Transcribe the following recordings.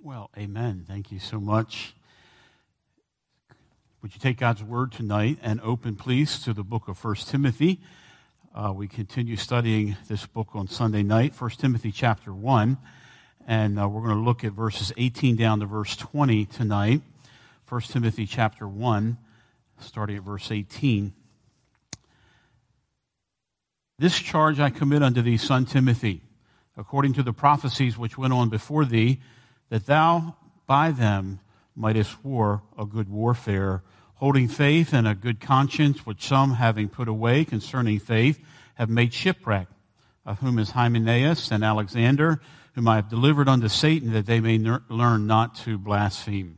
Well, amen. Thank you so much. Would you take God's word tonight and open, please, to the book of 1 Timothy. We continue studying this book on Sunday night, 1 Timothy chapter 1, and we're going to look at verses 18 down to verse 20 tonight. 1 Timothy chapter 1, starting at verse 18. This charge I commit unto thee, son Timothy, according to the prophecies which went on before thee, that thou by them mightest war a good warfare, holding faith and a good conscience, which some, having put away concerning faith, have made shipwreck, of whom is Hymenaeus and Alexander, whom I have delivered unto Satan, that they may learn not to blaspheme.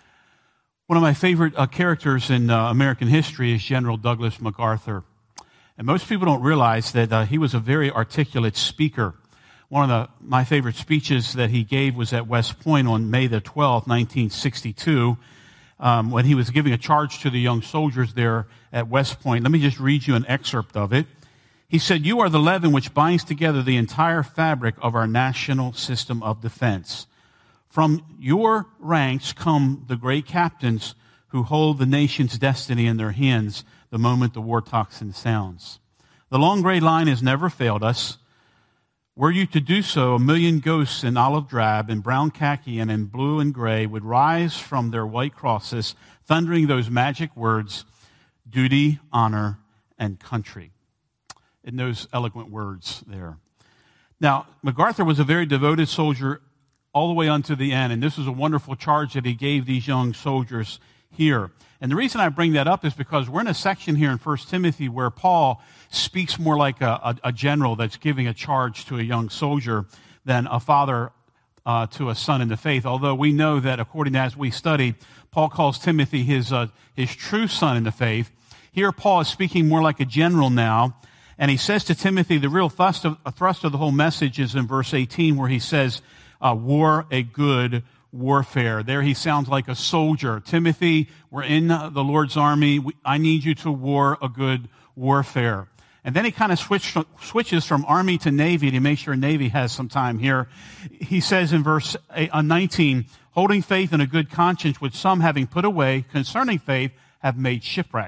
One of my favorite characters in American history is General Douglas MacArthur. And most people don't realize that he was a very articulate speaker. One of my favorite speeches that he gave was at West Point on May the 12th, 1962, when he was giving a charge to the young soldiers there at West Point. Let me just read you an excerpt of it. He said, "You are the leaven which binds together the entire fabric of our national system of defense. From your ranks come the great captains who hold the nation's destiny in their hands the moment the war tocsin sounds. The long gray line has never failed us. Were you to do so, a million ghosts in olive drab, in brown khaki, and in blue and gray would rise from their white crosses, thundering those magic words, duty, honor, and country." In those eloquent words there. Now, MacArthur was a very devoted soldier all the way unto the end, and this was a wonderful charge that he gave these young soldiers here. And the reason I bring that up is because we're in a section here in 1 Timothy where Paul speaks more like a general that's giving a charge to a young soldier than a father to a son in the faith. Although we know that according to as we study, Paul calls Timothy his true son in the faith. Here Paul is speaking more like a general now. And he says to Timothy, the real thrust of the whole message is in verse 18 where he says, war a good warfare. There he sounds like a soldier. Timothy, we're in the Lord's army. I need you to war a good warfare. And then he kind of switches from army to navy to make sure navy has some time here. He says in verse 19, holding faith and a good conscience, which some having put away concerning faith have made shipwreck.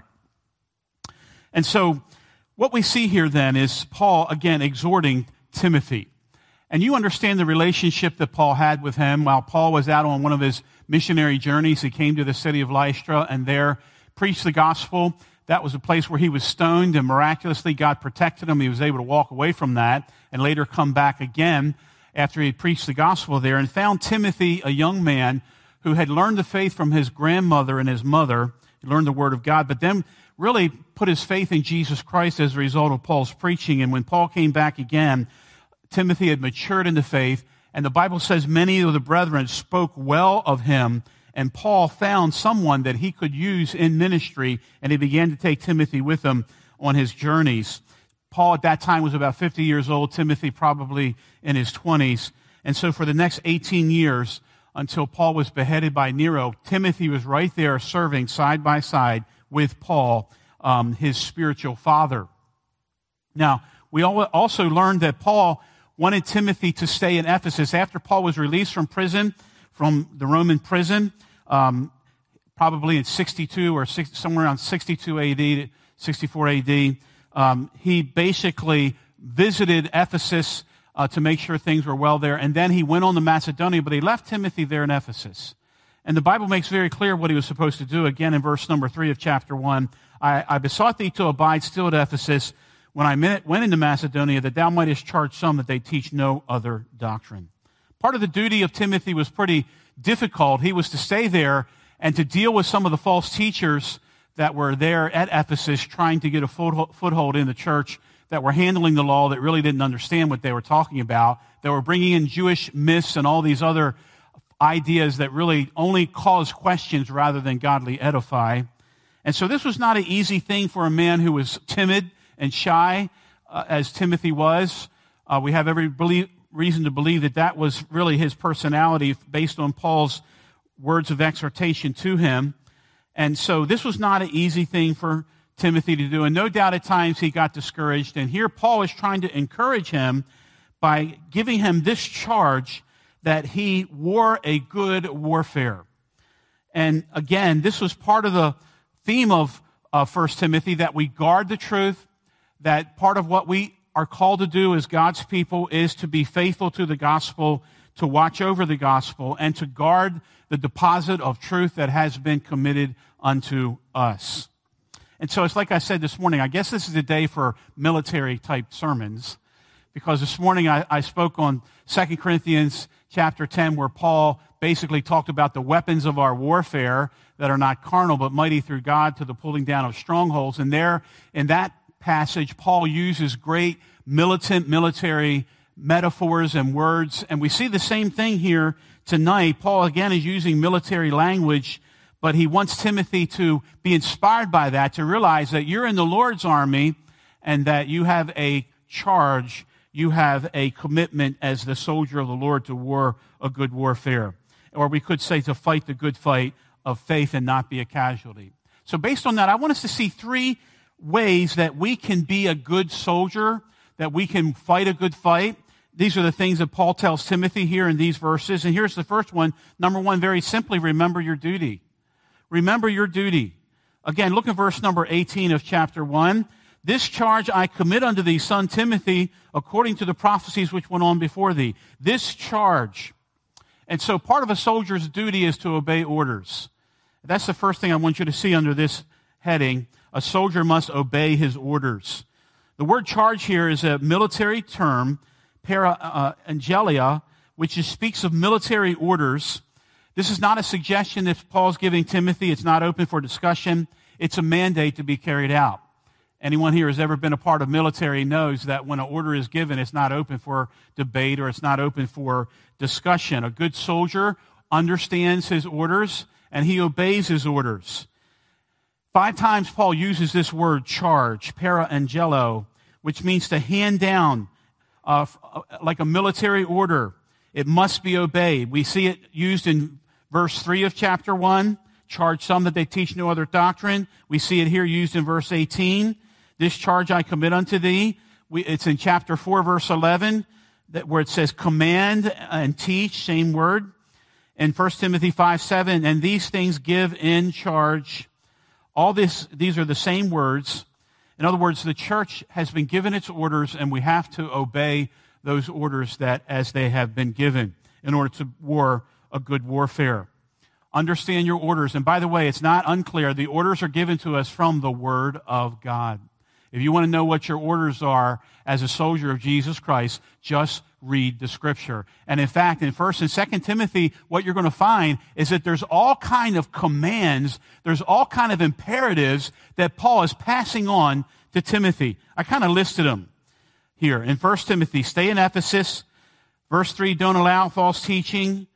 And so what we see here then is Paul again exhorting Timothy. And you understand the relationship that Paul had with him. While Paul was out on one of his missionary journeys, he came to the city of Lystra and there preached the gospel. That was a place where he was stoned, and miraculously God protected him. He was able to walk away from that and later come back again after he had preached the gospel there and found Timothy, a young man who had learned the faith from his grandmother and his mother. He learned the word of God, but then really put his faith in Jesus Christ as a result of Paul's preaching. And when Paul came back again, Timothy had matured in the faith, and the Bible says many of the brethren spoke well of him, and Paul found someone that he could use in ministry, and he began to take Timothy with him on his journeys. Paul at that time was about 50 years old, Timothy probably in his 20s, and so for the next 18 years, until Paul was beheaded by Nero, Timothy was right there serving side by side with Paul, his spiritual father. Now, we also learned that Paul wanted Timothy to stay in Ephesus. After Paul was released from prison, from the Roman prison, probably in 62 or somewhere around 62 AD, 64 AD, he basically visited Ephesus to make sure things were well there. And then he went on to Macedonia, but he left Timothy there in Ephesus. And the Bible makes very clear what he was supposed to do. Again, in verse number 3 of chapter 1, I besought thee to abide still at Ephesus when I went into Macedonia, that thou mightest charge some that they teach no other doctrine. Part of the duty of Timothy was pretty difficult. He was to stay there and to deal with some of the false teachers that were there at Ephesus trying to get a foothold in the church, that were handling the law, that really didn't understand what they were talking about, that were bringing in Jewish myths and all these other ideas that really only cause questions rather than godly edify. And so this was not an easy thing for a man who was timid and shy, as Timothy was. We have every reason to believe that that was really his personality based on Paul's words of exhortation to him. And so this was not an easy thing for Timothy to do. And no doubt at times he got discouraged. And here Paul is trying to encourage him by giving him this charge that he wore a good warfare. And again, this was part of the theme of 1 Timothy, that we guard the truth, that part of what we are called to do as God's people is to be faithful to the gospel, to watch over the gospel, and to guard the deposit of truth that has been committed unto us. And so it's like I said this morning, I guess this is a day for military-type sermons, because this morning I spoke on 2 Corinthians chapter 10, where Paul basically talked about the weapons of our warfare that are not carnal, but mighty through God to the pulling down of strongholds. And there, in that passage, Paul uses great military metaphors and words. And we see the same thing here tonight. Paul, again, is using military language, but he wants Timothy to be inspired by that, to realize that you're in the Lord's army and that you have a charge, you have a commitment as the soldier of the Lord to war a good warfare. Or we could say to fight the good fight of faith and not be a casualty. So based on that, I want us to see three ways that we can be a good soldier, that we can fight a good fight. These are the things that Paul tells Timothy here in these verses. And here's the first one. Number one, very simply, remember your duty. Remember your duty. Again, look at verse number 18 of chapter 1. This charge I commit unto thee, son Timothy, according to the prophecies which went on before thee. This charge. And so part of a soldier's duty is to obey orders. That's the first thing I want you to see under this heading. A soldier must obey his orders. The word charge here is a military term, angelia, which speaks of military orders. This is not a suggestion that Paul's giving Timothy. It's not open for discussion. It's a mandate to be carried out. Anyone here has ever been a part of military knows that when an order is given, it's not open for debate or it's not open for discussion. A good soldier understands his orders and he obeys his orders. 5 times Paul uses this word charge, angelo, which means to hand down like a military order. It must be obeyed. We see it used in verse 3 of chapter 1, charge some that they teach no other doctrine. We see it here used in verse 18. This charge I commit unto thee. It's in chapter 4, verse 11, where it says command and teach, same word. In 1 Timothy 5:7, and these things give in charge. These are the same words. In other words, the church has been given its orders, and we have to obey those orders that as they have been given in order to war a good warfare. Understand your orders. And by the way, it's not unclear. The orders are given to us from the Word of God. If you want to know what your orders are as a soldier of Jesus Christ, just read the Scripture. And in fact, in 1 and 2 Timothy, what you're going to find is that there's all kind of commands, there's all kind of imperatives that Paul is passing on to Timothy. I kind of listed them here. In 1 Timothy, stay in Ephesus. Verse 3, don't allow false teaching.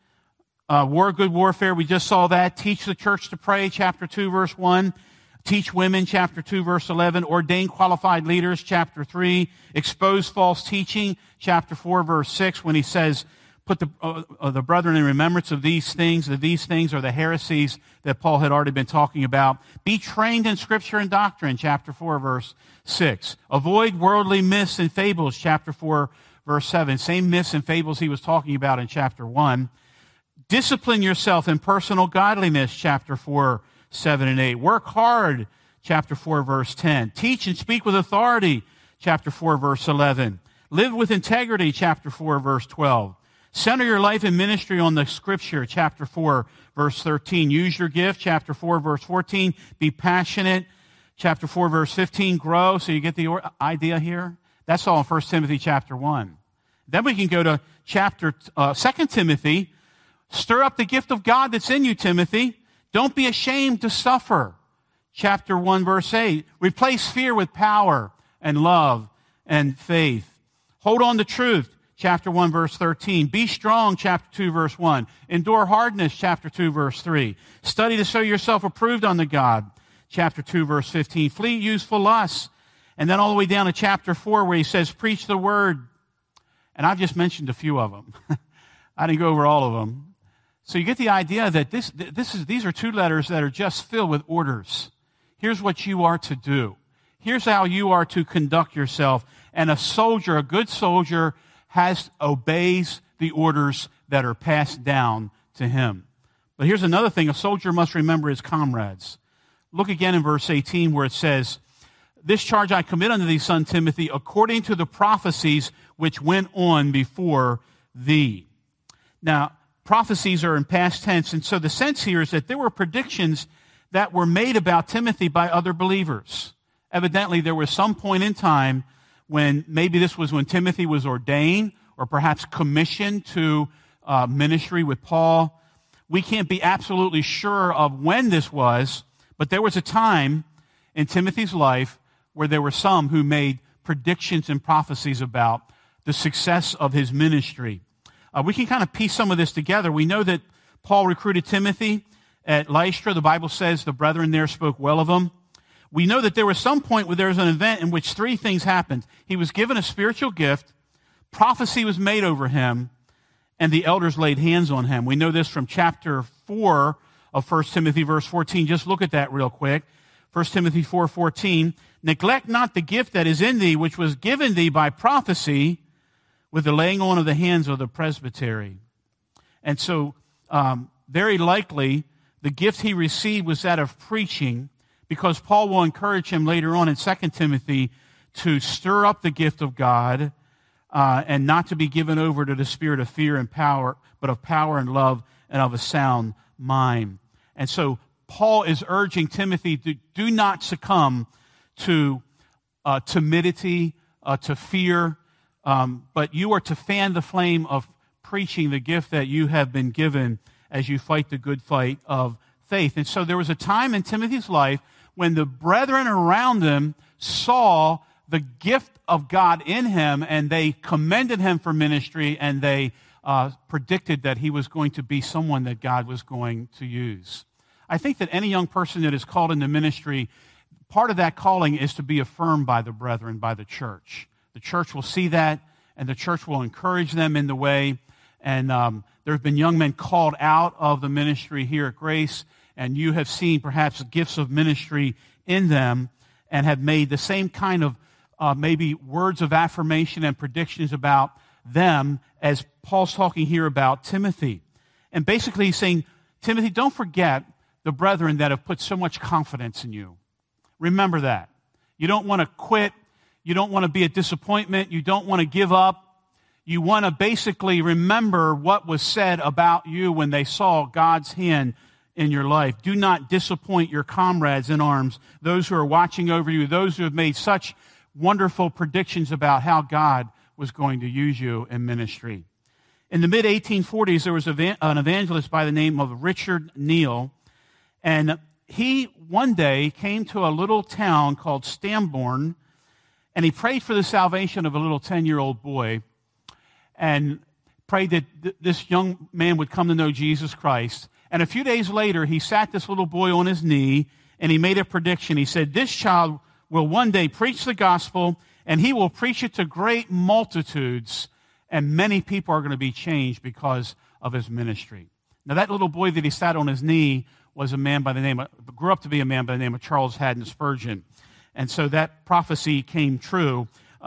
War good warfare, we just saw that. Teach the church to pray, chapter 2, verse 1. Teach women, chapter 2, verse 11. Ordain qualified leaders, chapter 3. Expose false teaching, chapter 4, verse 6, when he says, put the brethren in remembrance of these things, that these things are the heresies that Paul had already been talking about. Be trained in Scripture and doctrine, chapter 4, verse 6. Avoid worldly myths and fables, chapter 4, verse 7. Same myths and fables he was talking about in chapter 1. Discipline yourself in personal godliness, chapter 4, 7 and 8. Work hard, chapter 4, verse 10. Teach and speak with authority, chapter 4, verse 11. Live with integrity, chapter 4, verse 12. Center your life and ministry on the Scripture, chapter 4, verse 13. Use your gift, chapter 4, verse 14. Be passionate, chapter 4, verse 15. Grow, so you get the idea here. That's all in 1 Timothy chapter 1. Then we can go to chapter 2 Timothy. Stir up the gift of God that's in you, Timothy. Don't be ashamed to suffer. Chapter 1, verse 8. Replace fear with power and love and faith. Hold on to truth. Chapter 1, verse 13. Be strong, chapter 2, verse 1. Endure hardness, chapter 2, verse 3. Study to show yourself approved unto God, chapter 2, verse 15. Flee useful lusts. And then all the way down to chapter 4 where he says, preach the word. And I've just mentioned a few of them. I didn't go over all of them. So you get the idea that these are 2 letters that are just filled with orders. Here's what you are to do. Here's how you are to conduct yourself. And a soldier, a good soldier, obeys the orders that are passed down to him. But here's another thing. A soldier must remember his comrades. Look again in verse 18 where it says, "This charge I commit unto thee, son Timothy, according to the prophecies which went on before thee." Now, prophecies are in past tense, and so the sense here is that there were predictions that were made about Timothy by other believers. Evidently, there was some point in time when maybe this was when Timothy was ordained or perhaps commissioned to ministry with Paul. We can't be absolutely sure of when this was, but there was a time in Timothy's life where there were some who made predictions and prophecies about the success of his ministry. We can kind of piece some of this together. We know that Paul recruited Timothy at Lystra. The Bible says the brethren there spoke well of him. We know that there was some point where there was an event in which three things happened. He was given a spiritual gift, prophecy was made over him, and the elders laid hands on him. We know this from chapter 4 of 1 Timothy, verse 14. Just look at that real quick. 1 Timothy 4:14. "Neglect not the gift that is in thee, which was given thee by prophecy with the laying on of the hands of the presbytery." And so, very likely, the gift he received was that of preaching, because Paul will encourage him later on in 2 Timothy to stir up the gift of God and not to be given over to the spirit of fear and power, but of power and love and of a sound mind. And so Paul is urging Timothy to do not succumb to timidity, to fear, but you are to fan the flame of preaching the gift that you have been given as you fight the good fight of faith. And so there was a time in Timothy's life when the brethren around him saw the gift of God in him, and they commended him for ministry, and they predicted that he was going to be someone that God was going to use. I think that any young person that is called into ministry, part of that calling is to be affirmed by the brethren, by the church. The church will see that, and the church will encourage them in the way. And there have been young men called out of the ministry here at Grace, and you have seen perhaps gifts of ministry in them and have made the same kind of maybe words of affirmation and predictions about them as Paul's talking here about Timothy. And basically he's saying, Timothy, don't forget the brethren that have put so much confidence in you. Remember that. You don't want to quit. You don't want to be a disappointment. You don't want to give up. You want to basically remember what was said about you when they saw God's hand in your life. Do not disappoint your comrades in arms, those who are watching over you, those who have made such wonderful predictions about how God was going to use you in ministry. In the mid-1840s, there was an evangelist by the name of Richard Neal, and he one day came to a little town called Stambourne, and he prayed for the salvation of a little 10-year-old boy, and prayed that this young man would come to know Jesus Christ. And a few days later, he sat this little boy on his knee, and he made a prediction. He said, this child will one day preach the gospel, and he will preach it to great multitudes, and many people are going to be changed because of his ministry. Now, that little boy that he sat on his knee was grew up to be a man by the name of Charles Haddon Spurgeon. And so that prophecy came true.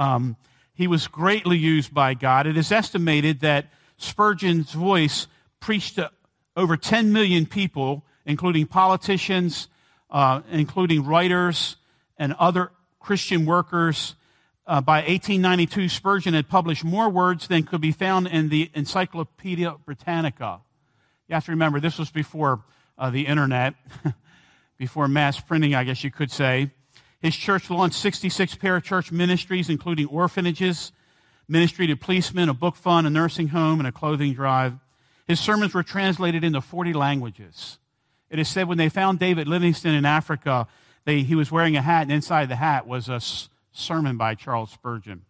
He was greatly used by God. It is estimated that Spurgeon's voice preached to over 10 million people, including politicians, including writers, and other Christian workers. By 1892, Spurgeon had published more words than could be found in the Encyclopedia Britannica. You have to remember, this was before the internet, before mass printing, I guess you could say. His church launched 66 parachurch ministries, including orphanages, ministry to policemen, a book fund, a nursing home, and a clothing drive. His sermons were translated into 40 languages. It is said when they found David Livingstone in Africa, he was wearing a hat, and inside the hat was a sermon by Charles Spurgeon.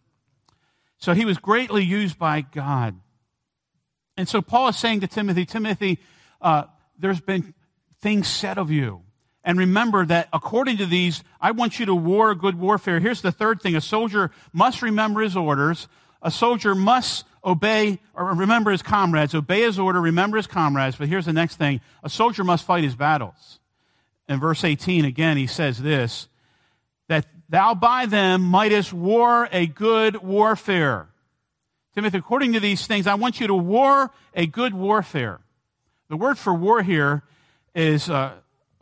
So he was greatly used by God. And so Paul is saying to Timothy, there's been things said of you. And remember that according to these, I want you to war a good warfare. Here's the third thing. A soldier must remember his orders. A soldier must obey or remember his comrades. Obey his order, remember his comrades. But here's the next thing. A soldier must fight his battles. In verse 18, again, he says this, that thou by them mightest war a good warfare. Timothy, according to these things, I want you to war a good warfare. The word for war here is a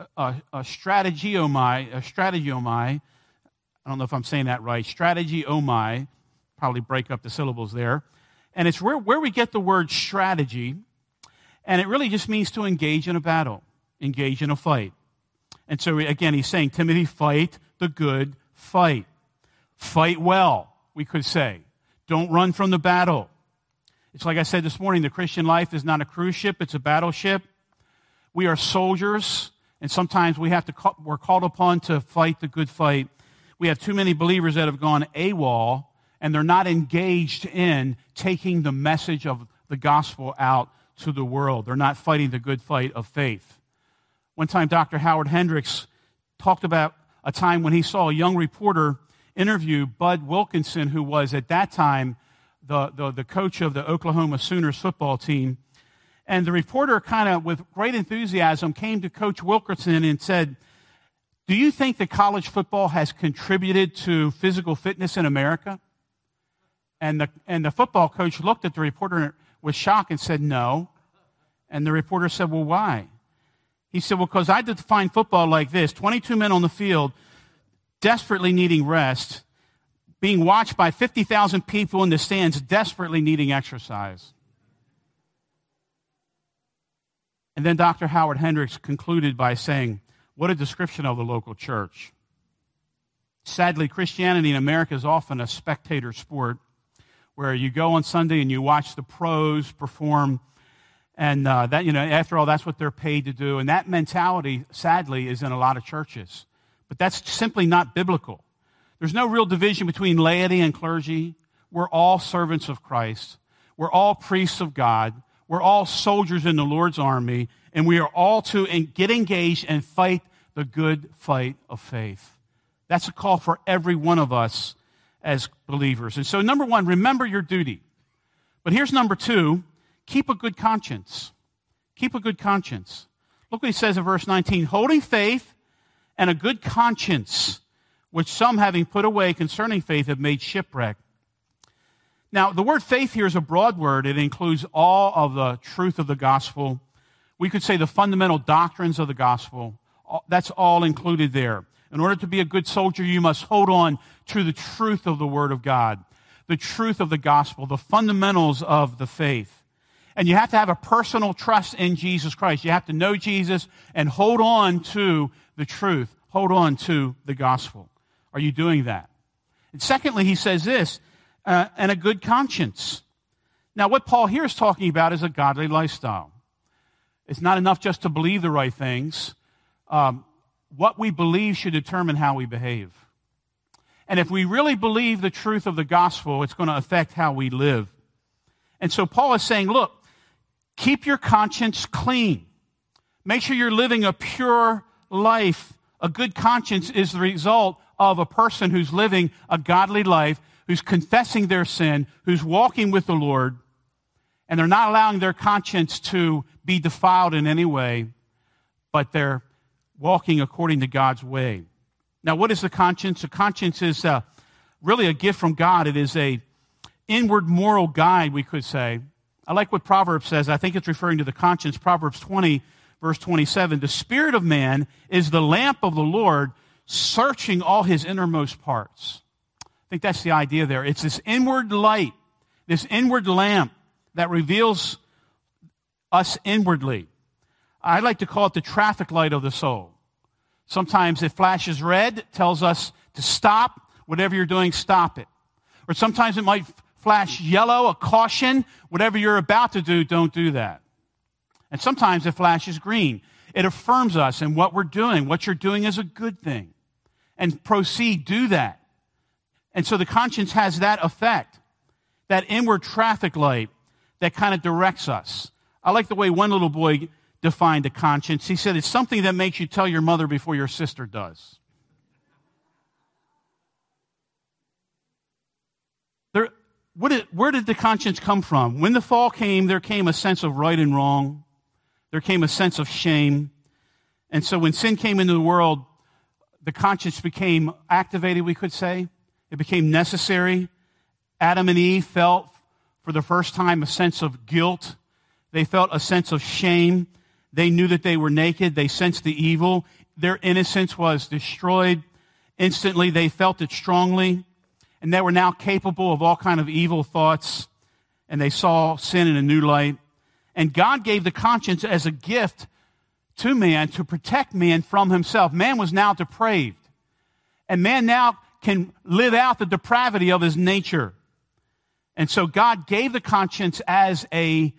strategiomai. I don't know if I'm saying that right. Strategiomai. Probably break up the syllables there. And it's where we get the word strategy. And it really just means to engage in a battle, engage in a fight. And so, again, he's saying, Timothy, fight the good fight. Fight well, we could say. Don't run from the battle. It's like I said this morning, the Christian life is not a cruise ship, it's a battleship. We are soldiers, and sometimes we're called upon to fight the good fight. We have too many believers that have gone AWOL, and they're not engaged in taking the message of the gospel out to the world. They're not fighting the good fight of faith. One time, Dr. Howard Hendricks talked about a time when he saw a young reporter interview Bud Wilkinson, who was at that time the coach of the Oklahoma Sooners football team. And the reporter kind of, with great enthusiasm, came to Coach Wilkinson and said, do you think that college football has contributed to physical fitness in America? And the football coach looked at the reporter with shock and said, no. And the reporter said, well, why? He said, well, because I define football like this: 22 men on the field, desperately needing rest, being watched by 50,000 people in the stands, desperately needing exercise. And then Dr. Howard Hendricks concluded by saying, what a description of the local church. Sadly, Christianity in America is often a spectator sport where you go on Sunday and you watch the pros perform, and that, after all, that's what they're paid to do. And that mentality, sadly, is in a lot of churches. But that's simply not biblical. There's no real division between laity and clergy. We're all servants of Christ. We're all priests of God. We're all soldiers in the Lord's army, and we are all to get engaged and fight the good fight of faith. That's a call for every one of us as believers. And so, number one, remember your duty. But here's number two, keep a good conscience. Keep a good conscience. Look what he says in verse 19, holding faith and a good conscience, which some, having put away concerning faith, have made shipwreck. Now, the word faith here is a broad word. It includes all of the truth of the gospel. We could say the fundamental doctrines of the gospel. That's all included there. In order to be a good soldier, you must hold on to the truth of the Word of God, the truth of the gospel, the fundamentals of the faith. And you have to have a personal trust in Jesus Christ. You have to know Jesus and hold on to the truth. Hold on to the gospel. Are you doing that? And secondly, he says this, and a good conscience. Now, what Paul here is talking about is a godly lifestyle. It's not enough just to believe the right things. What we believe should determine how we behave. And if we really believe the truth of the gospel, it's going to affect how we live. And so Paul is saying, look, keep your conscience clean. Make sure you're living a pure life. A good conscience is the result of a person who's living a godly life, who's confessing their sin, who's walking with the Lord, and they're not allowing their conscience to be defiled in any way, but they're walking according to God's way. Now, what is the conscience? The conscience is really a gift from God. It is a inward moral guide, we could say. I like what Proverbs says. I think it's referring to the conscience. Proverbs 20, verse 27. The spirit of man is the lamp of the Lord, searching all his innermost parts. I think that's the idea there. It's this inward light, this inward lamp that reveals us inwardly. I like to call it the traffic light of the soul. Sometimes it flashes red, it tells us to stop. Whatever you're doing, stop it. Or sometimes it might flash yellow, a caution. Whatever you're about to do, don't do that. And sometimes it flashes green. It affirms us in what we're doing. What you're doing is a good thing. And proceed, do that. And so the conscience has that effect, that inward traffic light that kind of directs us. I like the way one little boy defined a conscience. He said, it's something that makes you tell your mother before your sister does. Where did the conscience come from? When the fall came, there came a sense of right and wrong. There came a sense of shame. And so when sin came into the world, the conscience became activated, we could say. It became necessary. Adam and Eve fell for the first time, a sense of guilt. They felt a sense of shame. They knew that they were naked. They sensed the evil. Their innocence was destroyed. Instantly, they felt it strongly. And they were now capable of all kind of evil thoughts. And they saw sin in a new light. And God gave the conscience as a gift to man to protect man from himself. Man was now depraved. And man now can live out the depravity of his nature. And so God gave the conscience as a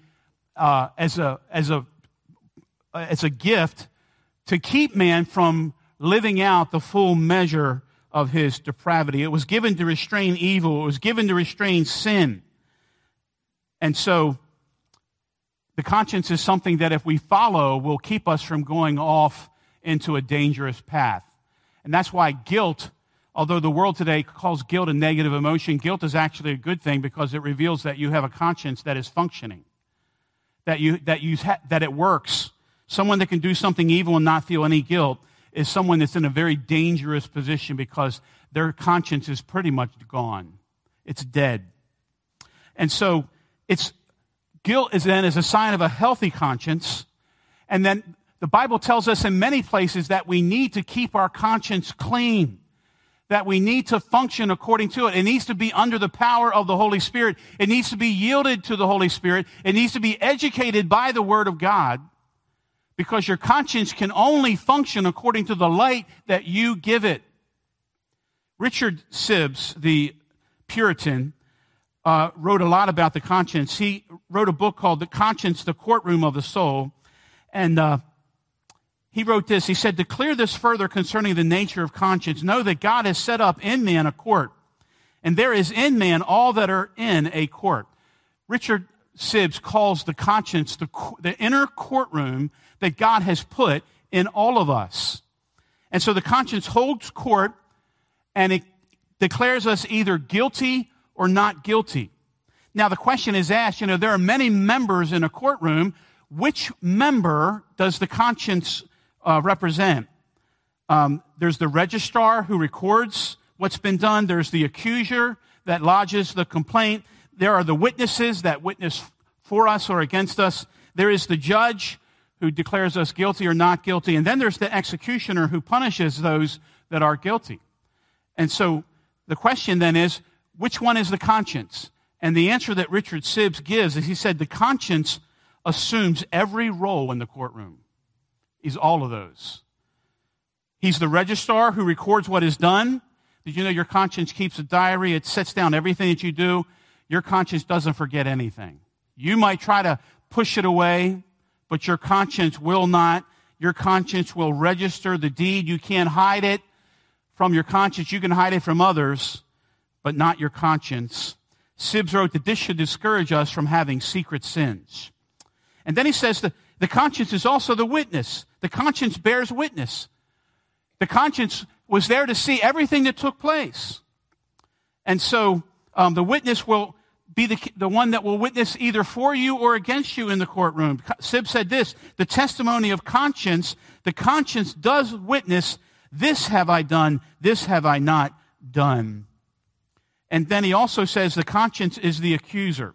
gift to keep man from living out the full measure of his depravity. It was given to restrain evil. It was given to restrain sin. And so the conscience is something that if we follow will keep us from going off into a dangerous path. And that's why guilt, although the world today calls guilt a negative emotion, guilt is actually a good thing because it reveals that you have a conscience that is functioning, that it works. Someone that can do something evil and not feel any guilt is someone that's in a very dangerous position because their conscience is pretty much gone. It's dead. And so guilt is then a sign of a healthy conscience. And then the Bible tells us in many places that we need to keep our conscience clean, that we need to function according to it. It needs to be under the power of the Holy Spirit. It needs to be yielded to the Holy Spirit. It needs to be educated by the Word of God, because your conscience can only function according to the light that you give it. Richard Sibbes, the Puritan, wrote a lot about the conscience. He wrote a book called The Conscience, the Courtroom of the Soul. And he wrote this. He said, to clear this further concerning the nature of conscience, know that God has set up in man a court, and there is in man all that are in a court. Richard Sibbes calls the conscience the inner courtroom that God has put in all of us. And so the conscience holds court, and it declares us either guilty or not guilty. Now the question is asked, there are many members in a courtroom. Which member does the conscience represent? There's the registrar who records what's been done. There's the accuser that lodges the complaint. There are the witnesses that witness for us or against us. There is the judge who declares us guilty or not guilty. And then there's the executioner who punishes those that are guilty. And so the question then is, which one is the conscience? And the answer that Richard Sibbes gives is, he said, the conscience assumes every role in the courtroom. He's all of those. He's the registrar who records what is done. Did you know your conscience keeps a diary? It sets down everything that you do. Your conscience doesn't forget anything. You might try to push it away, but your conscience will not. Your conscience will register the deed. You can't hide it from your conscience. You can hide it from others, but not your conscience. Sibbes wrote that this should discourage us from having secret sins. And then he says that the conscience is also the witness. The conscience bears witness. The conscience was there to see everything that took place. And so the witness will be the one that will witness either for you or against you in the courtroom. Sibbes said this, the testimony of conscience, the conscience does witness, this have I done, this have I not done. And then he also says the conscience is the accuser.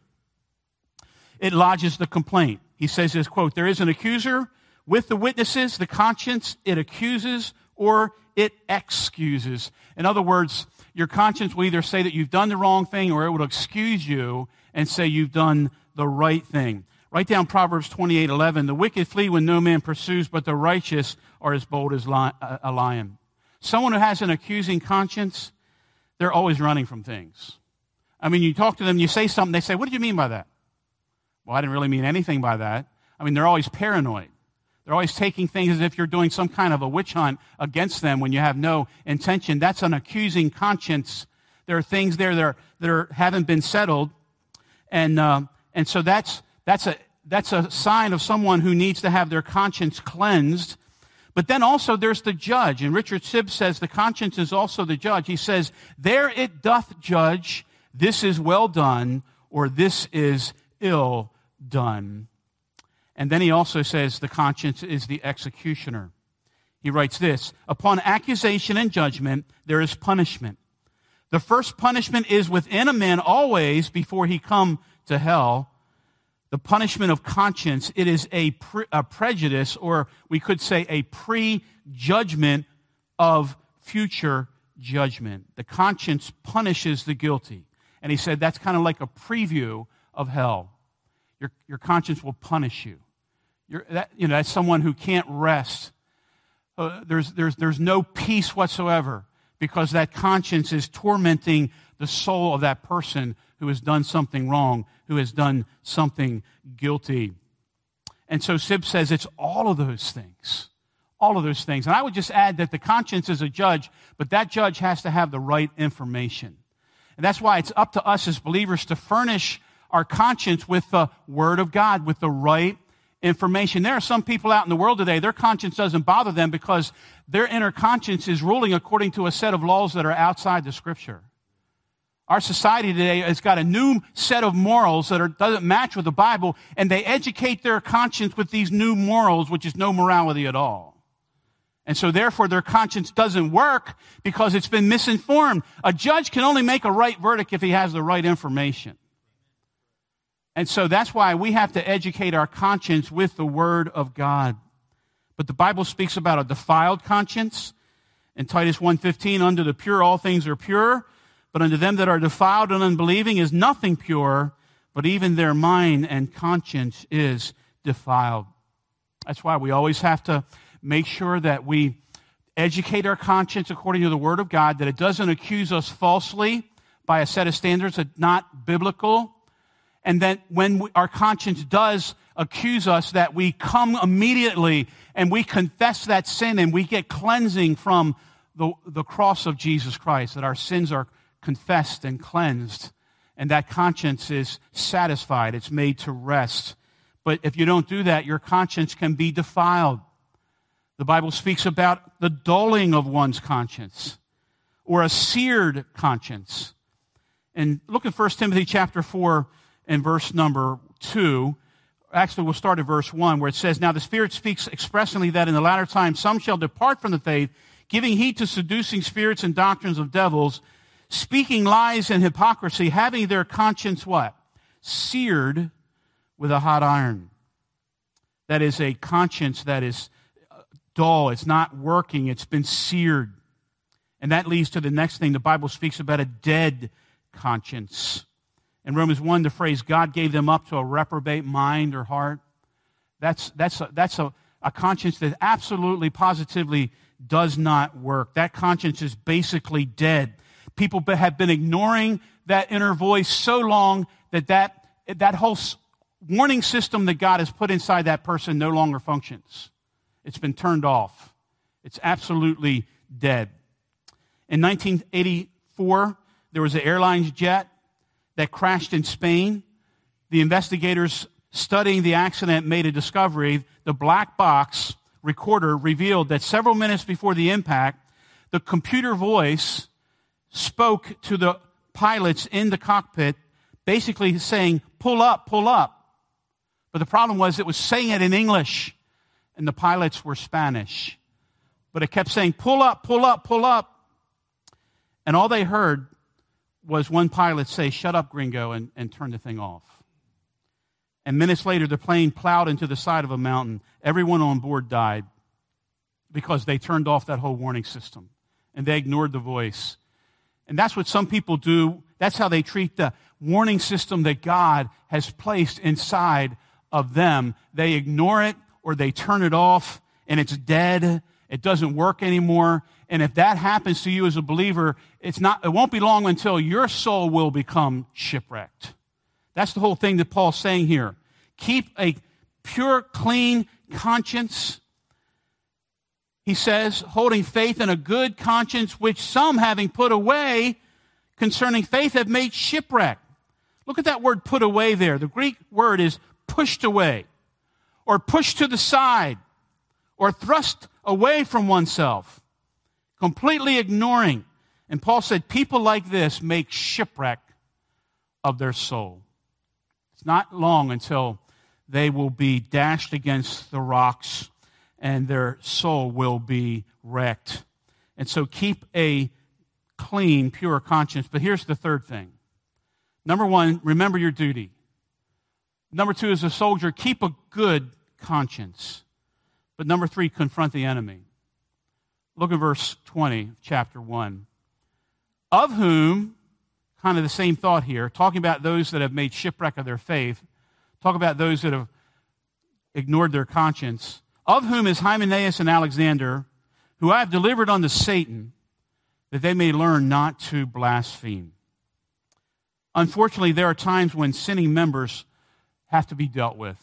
It lodges the complaint. He says this, quote, there is an accuser with the witnesses, the conscience, it accuses or it excuses. In other words, your conscience will either say that you've done the wrong thing or it will excuse you and say you've done the right thing. Write down Proverbs 28:11. The wicked flee when no man pursues, but the righteous are as bold as a lion. Someone who has an accusing conscience, they're always running from things. I mean, you talk to them, you say something, they say, what did you mean by that? Well, I didn't really mean anything by that. I mean, they're always paranoid. They're always taking things as if you're doing some kind of a witch hunt against them when you have no intention. That's an accusing conscience. There are things there that haven't been settled. And so that's a sign of someone who needs to have their conscience cleansed. But then also there's the judge. And Richard Sibbes says the conscience is also the judge. He says, there it doth judge, this is well done, or this is ill done. And then he also says the conscience is the executioner. He writes this, upon accusation and judgment, there is punishment. The first punishment is within a man always before he come to hell, the punishment of conscience, it is a prejudice, or we could say a prejudgment of future judgment. The conscience punishes the guilty. And he said that's kind of like a preview of hell. Your conscience will punish you. That's someone who can't rest. There's no peace whatsoever because that conscience is tormenting the soul of that person who has done something wrong, who has done something guilty. And so Sibbes says it's all of those things. All of those things. And I would just add that the conscience is a judge, but that judge has to have the right information. And that's why it's up to us as believers to furnish our conscience with the Word of God, with the right information. There are some people out in the world today, their conscience doesn't bother them because their inner conscience is ruling according to a set of laws that are outside the Scripture. Our society today has got a new set of morals that doesn't match with the Bible, and they educate their conscience with these new morals, which is no morality at all. And so therefore their conscience doesn't work because it's been misinformed. A judge can only make a right verdict if he has the right information. And so that's why we have to educate our conscience with the Word of God. But the Bible speaks about a defiled conscience. In Titus 1:15, unto the pure all things are pure, but unto them that are defiled and unbelieving is nothing pure, but even their mind and conscience is defiled. That's why we always have to make sure that we educate our conscience according to the Word of God, that it doesn't accuse us falsely by a set of standards that are not biblical, and that when our conscience does accuse us, that we come immediately and we confess that sin and we get cleansing from the cross of Jesus Christ, that our sins are confessed and cleansed, and that conscience is satisfied. It's made to rest. But if you don't do that, your conscience can be defiled. The Bible speaks about the dulling of one's conscience or a seared conscience. And look at 1 Timothy chapter 4 and verse number 2. Actually, we'll start at verse 1 where it says, now the Spirit speaks expressly that in the latter time some shall depart from the faith, giving heed to seducing spirits and doctrines of devils, speaking lies and hypocrisy, having their conscience what? Seared with a hot iron. That is a conscience that is dull. It's not working. It's been seared. And that leads to the next thing. The Bible speaks about a dead conscience. In Romans 1, the phrase, God gave them up to a reprobate mind or heart. That's a conscience that absolutely, positively does not work. That conscience is basically dead. People have been ignoring that inner voice so long that whole warning system that God has put inside that person no longer functions. It's been turned off. It's absolutely dead. In 1984, there was an airlines jet that crashed in Spain. The investigators studying the accident made a discovery. The black box recorder revealed that several minutes before the impact, the computer voice spoke to the pilots in the cockpit, basically saying, pull up, pull up. But the problem was it was saying it in English, and the pilots were Spanish. But it kept saying, pull up, pull up, pull up. And all they heard was one pilot say, shut up, gringo, and turn the thing off. And minutes later, the plane plowed into the side of a mountain. Everyone on board died because they turned off that whole warning system, and they ignored the voice. And that's what some people do. That's how they treat the warning system that God has placed inside of them. They ignore it or they turn it off, and it's dead. It doesn't work anymore. And if that happens to you as a believer, it won't be long until your soul will become shipwrecked. That's the whole thing that Paul's saying here. Keep a pure, clean conscience. He says, holding faith in a good conscience, which some, having put away concerning faith, have made shipwreck. Look at that word put away there. The Greek word is pushed away, or pushed to the side, or thrust away from oneself, completely ignoring. And Paul said, people like this make shipwreck of their soul. It's not long until they will be dashed against the rocks and their soul will be wrecked. And so keep a clean, pure conscience. But here's the third thing. Number one, remember your duty. Number 2, as a soldier, keep a good conscience. But number 3, confront the enemy. Look at verse 20, chapter 1. Of whom, kind of the same thought here, talking about those that have made shipwreck of their faith, talk about those that have ignored their conscience, of whom is Hymenaeus and Alexander, who I have delivered unto Satan, that they may learn not to blaspheme. Unfortunately, there are times when sinning members have to be dealt with.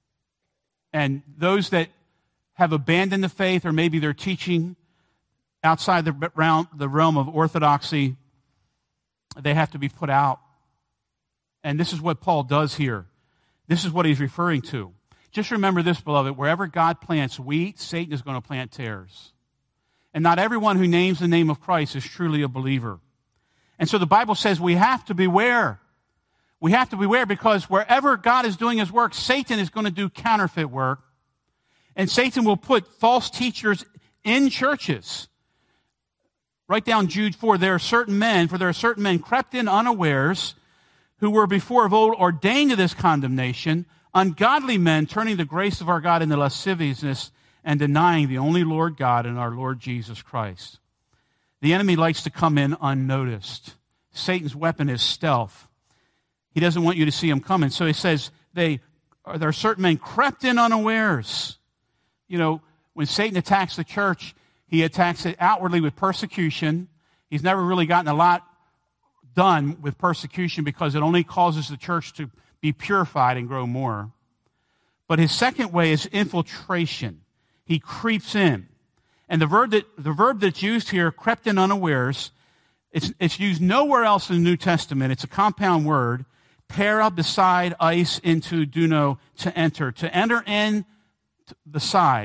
And those that have abandoned the faith, or maybe they're teaching outside the realm of orthodoxy, they have to be put out. And this is what Paul does here. This is what he's referring to. Just remember this, beloved. Wherever God plants wheat, Satan is going to plant tares. And not everyone who names the name of Christ is truly a believer. And so the Bible says we have to beware. We have to beware because wherever God is doing his work, Satan is going to do counterfeit work. And Satan will put false teachers in churches. Write down Jude 4. For there are certain men crept in unawares, who were before of old ordained to this condemnation, ungodly men turning the grace of our God into lasciviousness and denying the only Lord God and our Lord Jesus Christ. The enemy likes to come in unnoticed. Satan's weapon is stealth. He doesn't want you to see him coming. So he says, there are certain men crept in unawares. You know, when Satan attacks the church, he attacks it outwardly with persecution. He's never really gotten a lot done with persecution because it only causes the church to be purified and grow more. But his second way is infiltration. He creeps in. And the verb that's used here, crept in unawares, it's used nowhere else in the New Testament. It's a compound word. Para, beside, ice, into, duno, to enter. To enter in the side.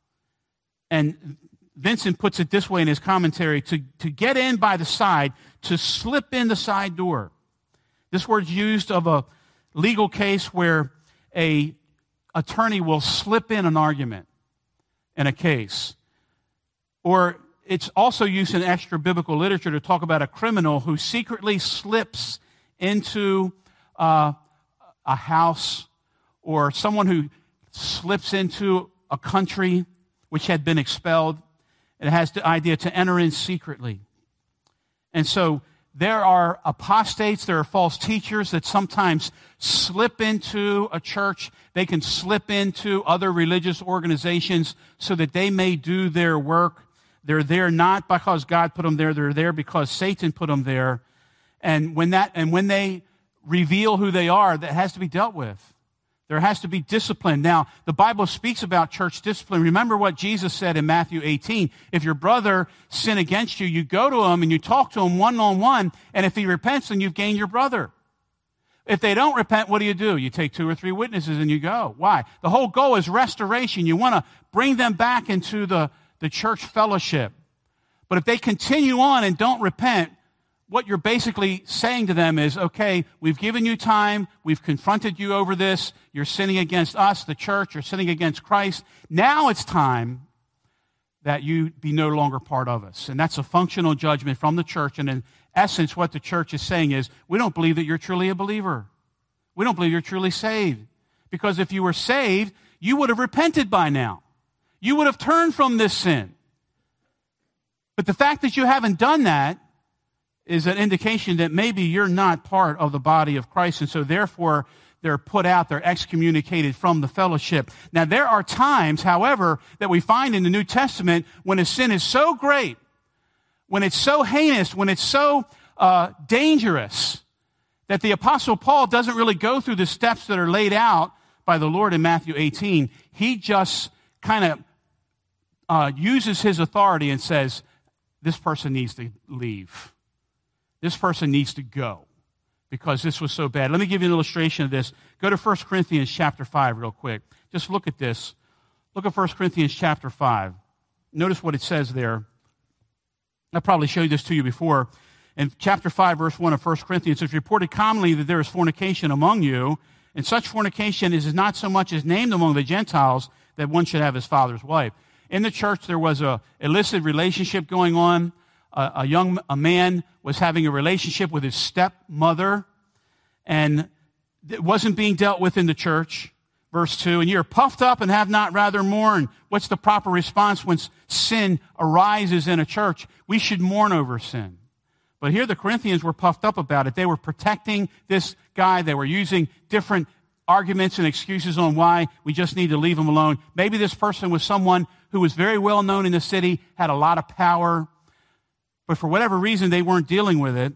And Vincent puts it this way in his commentary, to get in by the side, to slip in the side door. This word's used of a legal case where a attorney will slip in an argument in a case. Or it's also used in extra biblical literature to talk about a criminal who secretly slips into a house, or someone who slips into a country which had been expelled. It has the idea to enter in secretly. And so there are apostates, there are false teachers that sometimes slip into a church. They can slip into other religious organizations so that they may do their work. They're there not because God put them there. They're there because Satan put them there. And when they reveal who they are, that has to be dealt with. There has to be discipline. Now, the Bible speaks about church discipline. Remember what Jesus said in Matthew 18. If your brother sin against you, you go to him and you talk to him one-on-one, and if he repents, then you've gained your brother. If they don't repent, what do? You take 2 or 3 witnesses and you go. Why? The whole goal is restoration. You want to bring them back into the church fellowship. But if they continue on and don't repent, what you're basically saying to them is, okay, we've given you time, we've confronted you over this, you're sinning against us, the church, you're sinning against Christ. Now it's time that you be no longer part of us. And that's a functional judgment from the church. And in essence, what the church is saying is, we don't believe that you're truly a believer. We don't believe you're truly saved. Because if you were saved, you would have repented by now. You would have turned from this sin. But the fact that you haven't done that is an indication that maybe you're not part of the body of Christ, and so therefore they're put out, they're excommunicated from the fellowship. Now there are times, however, that we find in the New Testament when a sin is so great, when it's so heinous, when it's so dangerous, that the Apostle Paul doesn't really go through the steps that are laid out by the Lord in Matthew 18. He just kind of uses his authority and says, this person needs to leave. This person needs to go because this was so bad. Let me give you an illustration of this. Go to 1 Corinthians chapter 5 real quick. Just look at this. Look at 1 Corinthians chapter 5. Notice what it says there. I probably showed this to you before. In chapter 5, verse 1 of 1 Corinthians, it's reported commonly that there is fornication among you, and such fornication is not so much as named among the Gentiles that one should have his father's wife. In the church, there was a illicit relationship going on. A man was having a relationship with his stepmother, and It wasn't being dealt with in the church. Verse 2, and you're puffed up and have not rather mourned. What's the proper response when sin arises in a church? We should mourn over sin. But here the Corinthians were puffed up about it. They were protecting this guy. They were using different arguments and excuses on why we just need to leave him alone. Maybe this person was someone who was very well known in the city, had a lot of power, but for whatever reason they weren't dealing with it.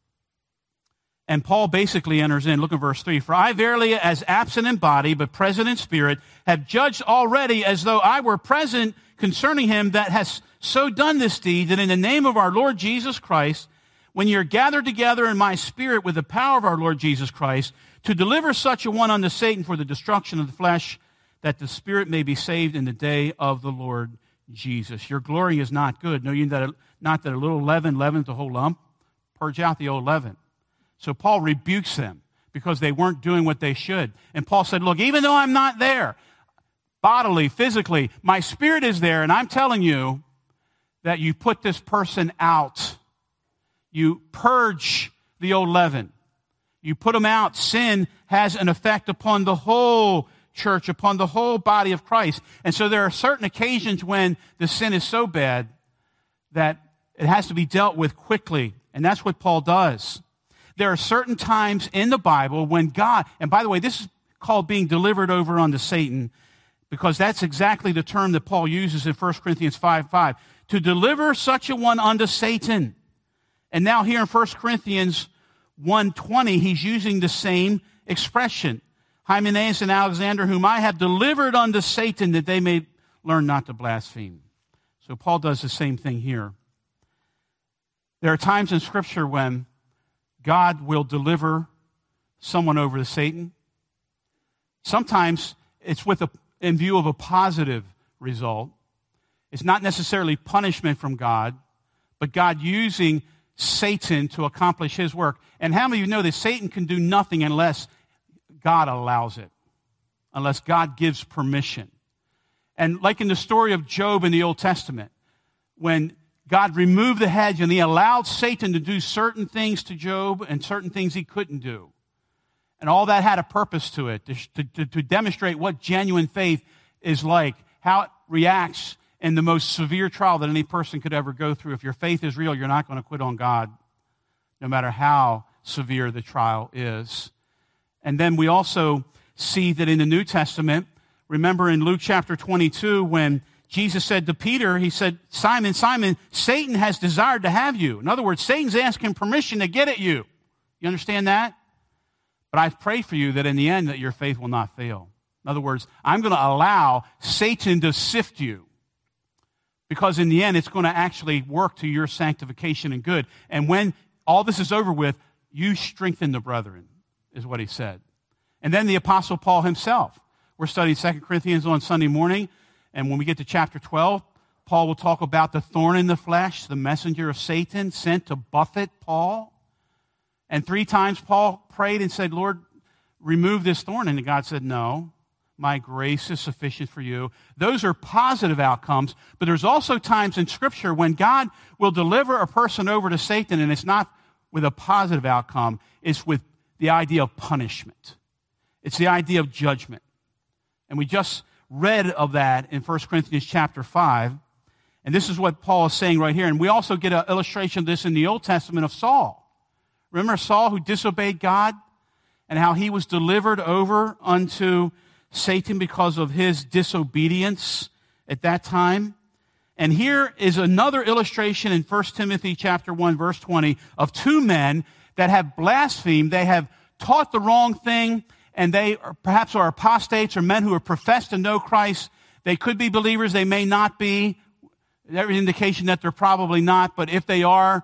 And Paul basically enters in. Look at verse 3. For I verily, as absent in body, but present in spirit, have judged already as though I were present concerning him that has so done this deed, that in the name of our Lord Jesus Christ, when you're gathered together in my spirit with the power of our Lord Jesus Christ, to deliver such a one unto Satan for the destruction of the flesh, that the spirit may be saved in the day of the Lord Jesus. Your glory is not good. Know you not that a little leaven leavens the whole lump? Purge out the old leaven. So Paul rebukes them because they weren't doing what they should. And Paul said, look, even though I'm not there, bodily, physically, my spirit is there, and I'm telling you that you put this person out. You purge the old leaven. You put them out. Sin has an effect upon the whole church, upon the whole body of Christ. And so there are certain occasions when the sin is so bad that it has to be dealt with quickly. And that's what Paul does. There are certain times in the Bible when God, and by the way, this is called being delivered over unto Satan, because that's exactly the term that Paul uses in 1 Corinthians 5:5, to deliver such a one unto Satan. And now here in 1 Corinthians 1:20, he's using the same expression. Hymenaeus and Alexander, whom I have delivered unto Satan, that they may learn not to blaspheme. So Paul does the same thing here. There are times in Scripture when God will deliver someone over to Satan. Sometimes it's in view of a positive result. It's not necessarily punishment from God, but God using Satan to accomplish his work. And how many of you know that Satan can do nothing unless God allows it, unless God gives permission? And like in the story of Job in the Old Testament, when God removed the hedge and he allowed Satan to do certain things to Job and certain things he couldn't do. And all that had a purpose to it, to demonstrate what genuine faith is like, how it reacts in the most severe trial that any person could ever go through. If your faith is real, you're not going to quit on God, no matter how severe the trial is. And then we also see that in the New Testament, remember in Luke chapter 22, when Jesus said to Peter, he said, Simon, Simon, Satan has desired to have you. In other words, Satan's asking permission to get at you. You understand that? But I've prayed for you that in the end that your faith will not fail. In other words, I'm going to allow Satan to sift you, because in the end it's going to actually work to your sanctification and good. And when all this is over with, you strengthen the brethren, is what he said. And then the Apostle Paul himself. We're studying 2 Corinthians on Sunday morning. And when we get to chapter 12, Paul will talk about the thorn in the flesh, the messenger of Satan sent to buffet Paul. And 3 times Paul prayed and said, Lord, remove this thorn. And God said, no, my grace is sufficient for you. Those are positive outcomes. But there's also times in Scripture when God will deliver a person over to Satan, and it's not with a positive outcome. It's with the idea of punishment. It's the idea of judgment. And we just read of that in 1 Corinthians chapter 5. And this is what Paul is saying right here. And we also get an illustration of this in the Old Testament of Saul. Remember Saul who disobeyed God and how he was delivered over unto Satan because of his disobedience at that time? And here is another illustration in 1 Timothy chapter 1 verse 20 of 2 men that have blasphemed. They have taught the wrong thing, and they perhaps are apostates or men who are professed to know Christ. They could be believers. They may not be. There's an indication that they're probably not. But if they are,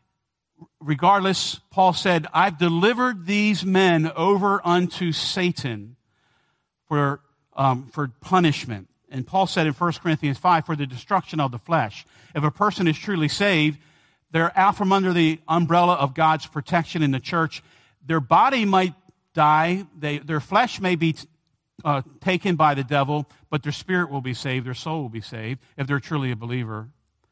regardless, Paul said, I've delivered these men over unto Satan for punishment. And Paul said in 1 Corinthians 5, for the destruction of the flesh. If a person is truly saved, they're out from under the umbrella of God's protection in the church. Their body might die, their flesh may be taken by the devil, but their spirit will be saved, their soul will be saved, if they're truly a believer.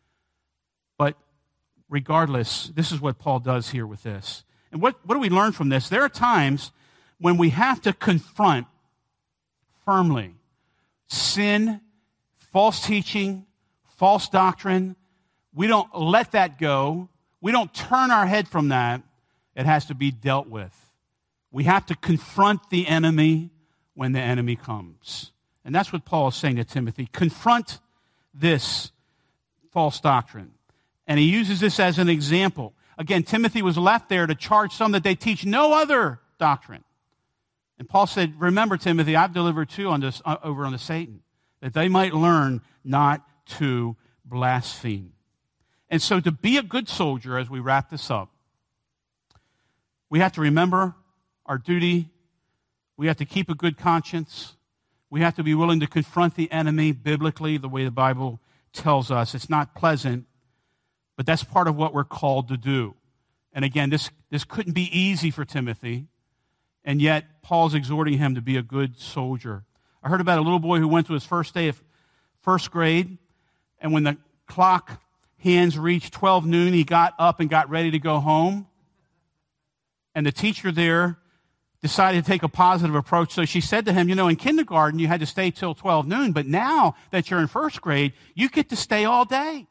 But regardless, this is what Paul does here with this. And what do we learn from this? There are times when we have to confront firmly sin, false teaching, false doctrine, we don't let that go. We don't turn our head from that. It has to be dealt with. We have to confront the enemy when the enemy comes. And that's what Paul is saying to Timothy. Confront this false doctrine. And he uses this as an example. Again, Timothy was left there to charge some that they teach no other doctrine. And Paul said, remember, Timothy, I've delivered two on this, over unto Satan, that they might learn not to blaspheme. And so to be a good soldier, as we wrap this up, we have to remember our duty. We have to keep a good conscience. We have to be willing to confront the enemy biblically, the way the Bible tells us. It's not pleasant, but that's part of what we're called to do. And again, this couldn't be easy for Timothy, and yet Paul's exhorting him to be a good soldier. I heard about a little boy who went to his first day of first grade, and when the clock hands reached 12 noon, he got up and got ready to go home. And the teacher there decided to take a positive approach. So she said to him, in kindergarten you had to stay till 12 noon, but now that you're in first grade, you get to stay all day.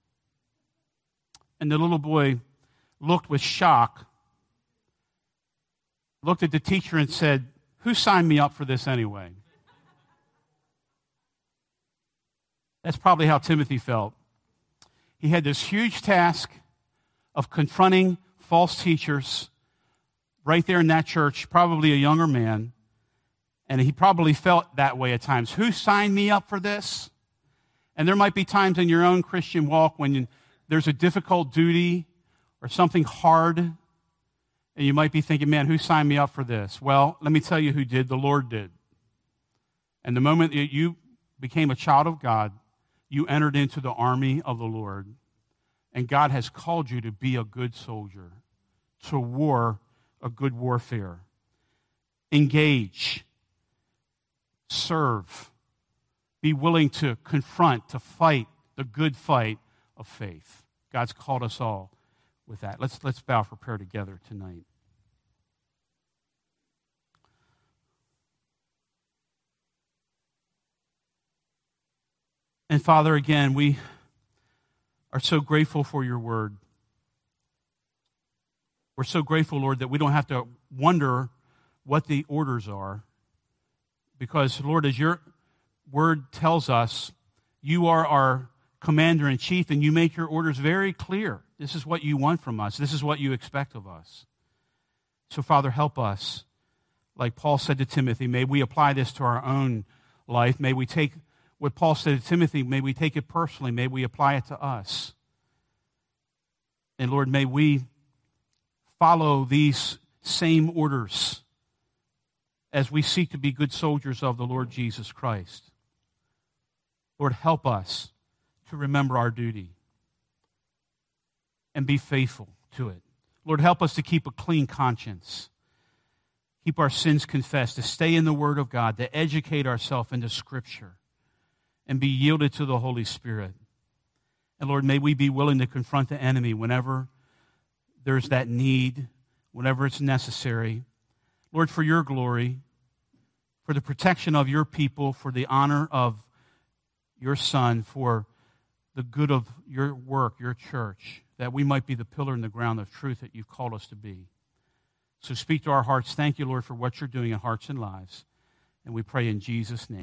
And the little boy looked with shock, looked at the teacher and said, who signed me up for this anyway? That's probably how Timothy felt. He had this huge task of confronting false teachers right there in that church, probably a younger man, and he probably felt that way at times. Who signed me up for this? And there might be times in your own Christian walk when there's a difficult duty or something hard, and you might be thinking, man, who signed me up for this? Well, let me tell you who did. The Lord did. And the moment that you became a child of God, you entered into the army of the Lord, and God has called you to be a good soldier, to war a good warfare. Engage, serve, be willing to confront, to fight the good fight of faith. God's called us all with that. Let's bow for prayer together tonight. And Father, again, we are so grateful for your word. We're so grateful, Lord, that we don't have to wonder what the orders are. Because, Lord, as your word tells us, you are our commander-in-chief, and you make your orders very clear. This is what you want from us. This is what you expect of us. So, Father, help us. Like Paul said to Timothy, may we apply this to our own life. May we take what Paul said to Timothy, may we take it personally. May we apply it to us. And, Lord, may we follow these same orders as we seek to be good soldiers of the Lord Jesus Christ. Lord, help us to remember our duty and be faithful to it. Lord, help us to keep a clean conscience, keep our sins confessed, to stay in the Word of God, to educate ourselves into Scripture, and be yielded to the Holy Spirit. And Lord, may we be willing to confront the enemy whenever there's that need, whenever it's necessary. Lord, for your glory, for the protection of your people, for the honor of your Son, for the good of your work, your church, that we might be the pillar in the ground of truth that you've called us to be. So speak to our hearts. Thank you, Lord, for what you're doing in hearts and lives. And we pray in Jesus' name.